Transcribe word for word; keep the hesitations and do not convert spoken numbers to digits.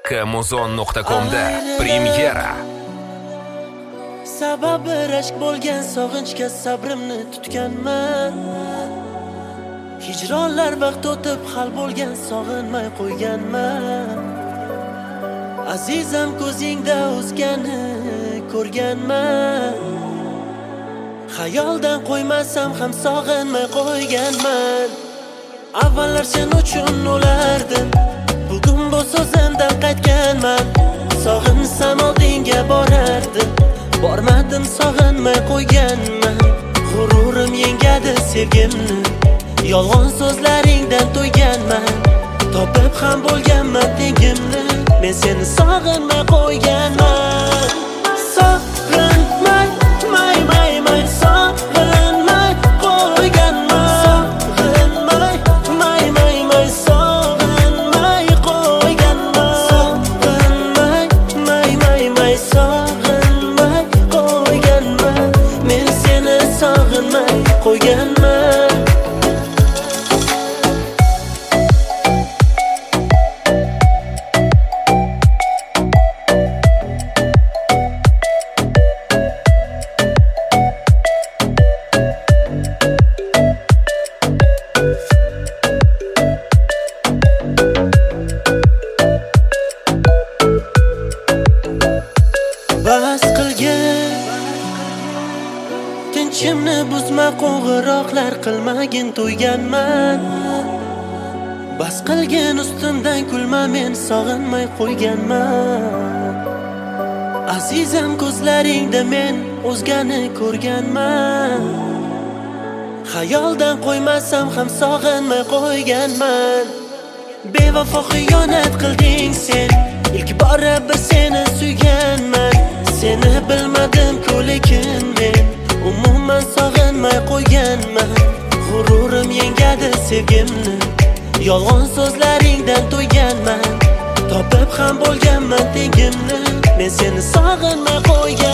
k muzon nuqta comda premyera. Sababi rashk bo'lgan sog'inchga sabrimni tutganman. Hijronlar vaqt o'tib hal bo'lgan sog'inmay qo'yganman. Azizam ko'zingda o'zgani ko'rganman. Xayoldan qo'ymasam ham sog'inmay qo'yganman. Avvallar sen uchun o'lardim, bugun bu so'zimdan qaytganman. Sog'insam oldinga borardim, bormadim sog'inmay qo'yganman. G'ururim yengadi sevgimni, yolg'on so'zlaringdan to'yganman. Topib ham bo'lganman tengimni, men seni sog'inmay qo'yganman. Sog'inmay, may, may, may, sog'inmay qo'yganman. Sog'inmay, may, may, may, sog'inmay qo'yganman. Sog'inmay, may, may, may, sog'inmay qo'yganman. Men seni sog'inmay qo'yganman. Bas qilgin, tinchimni buzma, qo'ng'iroqlar qilmagin, to'yganman. Bas qilgin, ustimdan kulma, men sog'inmay qo'yganman. Azizam ko'zlaringda men o'zgani ko'rganman. Xayoldan qo'ymasam ham sog'inmay qo'yganman. Bevafo xiyonat qilding sen, ilk bora bir seni suyganman. Seni bilmadim-ku lekin men umuman sog'inmay qo'yganman. G'ururim yengadi sevgimni, yolg'on so'zlaringdan to'yganman. Topib ham bo'lganman tengimni, men seni sog'inmay qo'yganman.